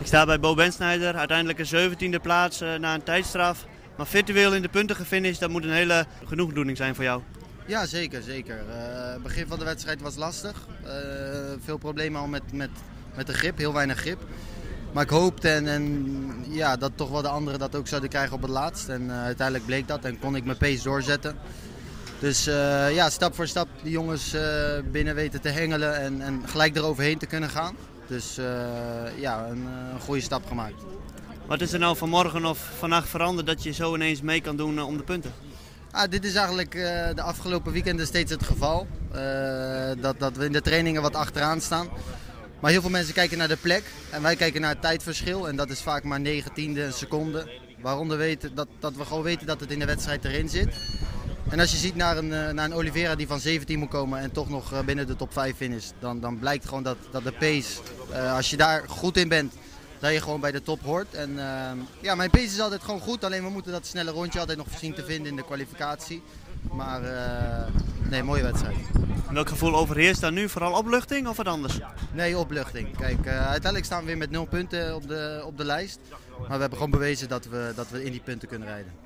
Ik sta bij Bo Bendsnijder, uiteindelijk een 17e plaats na een tijdstraf. Maar virtueel in de punten gefinished, dat moet een hele genoegdoening zijn voor jou. Ja, zeker. Het begin van de wedstrijd was lastig. Veel problemen al met de grip, heel weinig grip. Maar ik hoopte dat toch wel de anderen dat ook zouden krijgen op het laatst. En uiteindelijk bleek dat en kon ik mijn pace doorzetten. Dus stap voor stap die jongens binnen weten te hengelen en gelijk eroverheen te kunnen gaan. Dus een goede stap gemaakt. Wat is er nou vanmorgen of vannacht veranderd dat je zo ineens mee kan doen om de punten? Dit is eigenlijk de afgelopen weekenden steeds het geval. Dat we in de trainingen wat achteraan staan. Maar heel veel mensen kijken naar de plek en wij kijken naar het tijdverschil. En dat is vaak maar 19e een seconde. Waaronder dat we gewoon weten dat het in de wedstrijd erin zit. En als je ziet naar een Oliveira die van 17 moet komen en toch nog binnen de top 5 finisht, dan blijkt gewoon dat de pace, als je daar goed in bent, dat je gewoon bij de top hoort. En mijn pace is altijd gewoon goed, alleen we moeten dat snelle rondje altijd nog zien te vinden in de kwalificatie. Maar mooie wedstrijd. Welk gevoel overheerst dan nu? Vooral opluchting of wat anders? Nee, opluchting. Kijk, uiteindelijk staan we weer met 0 punten op de lijst. Maar we hebben gewoon bewezen dat we in die punten kunnen rijden.